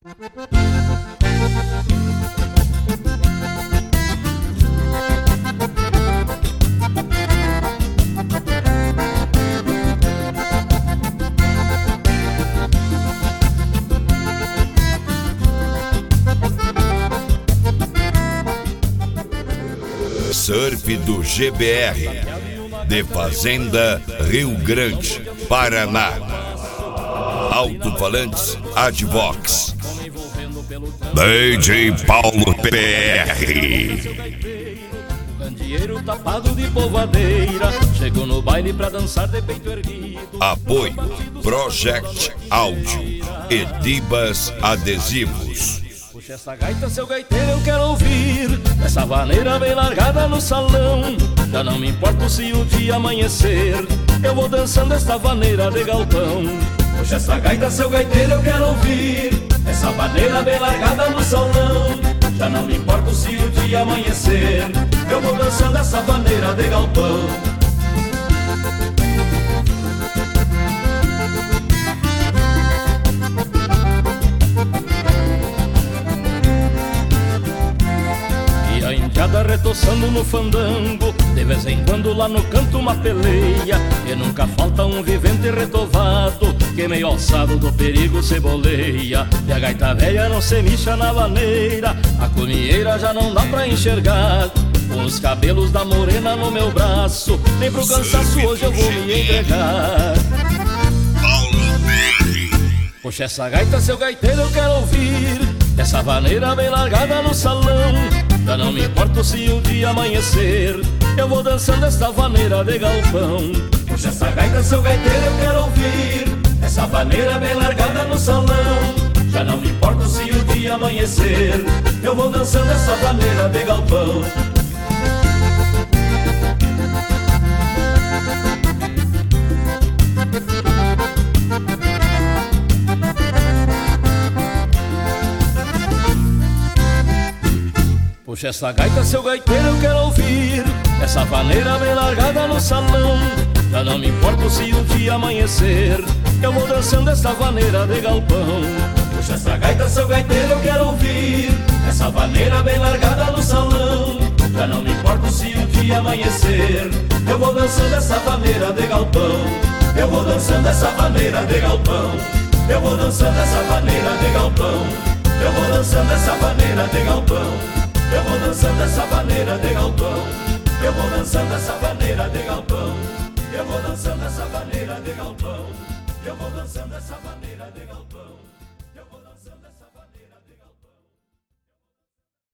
Surf do GBR, de Fazenda, Rio Grande, Paraná. Alto-falantes Advox. DJ Paulo PR. Candeeiro tapado de polvadeira, chegou no baile pra dançar de peito erguido. Apoio Project Áudio e Dibas Adesivos. Puxa essa gaita, seu gaiteiro, eu quero ouvir essa vaneira bem largada no salão. Já não me importo se o dia amanhecer, eu vou dançando esta vaneira de galpão. Puxa essa gaita, seu gaiteiro, eu quero ouvir essa vaneira bem largada no salão. Já não me importo se o dia amanhecer, eu vou dançando essa vaneira de galpão. Retoçando no fandango, de vez em quando lá no canto uma peleia. E nunca falta um vivente retovado, que meio alçado do perigo se boleia. E a gaita velha não se mixa na vaneira, a comieira já não dá pra enxergar. Os cabelos da morena no meu braço, nem pro cansaço hoje eu vou me entregar. Puxa essa gaita, seu gaiteiro, eu quero ouvir essa vaneira bem largada no salão. Já não me importo se o dia amanhecer, eu vou dançando esta vaneira de galpão. Puxa essa gaita, seu gaiteiro, eu quero ouvir essa vaneira bem largada no salão. Já não me importo se o dia amanhecer, eu vou dançando essa vaneira de galpão. Puxa essa gaita, seu gaiteiro, eu quero ouvir essa vaneira bem largada no salão. Já não me importo se o dia amanhecer, eu vou dançando essa vaneira de galpão. Puxa essa gaita, seu gaiteiro, eu quero ouvir essa vaneira bem largada no salão. Já não me importo se o dia amanhecer, eu vou dançando essa vaneira de galpão. Eu vou dançando essa vaneira de galpão. Eu vou dançando essa vaneira de galpão. Eu vou dançando essa vaneira de galpão. Eu vou dançando essa vaneira de galpão. Eu vou dançando essa vaneira de galpão. Eu vou dançando essa vaneira de galpão. Eu vou dançando essa vaneira.